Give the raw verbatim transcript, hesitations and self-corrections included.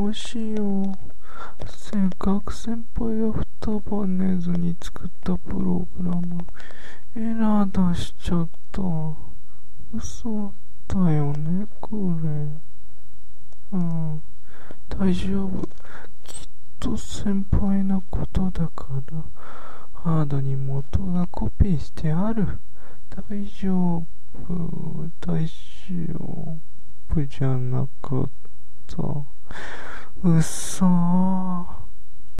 うしよう。せっかく先輩が二晩寝ずに作ったプログラム、エラー出しちゃった。嘘だよね、これ。うん、大丈夫。きっと先輩のことだから、ハードに元がコピーしてある。大丈夫、大丈夫じゃなかった。うっそー。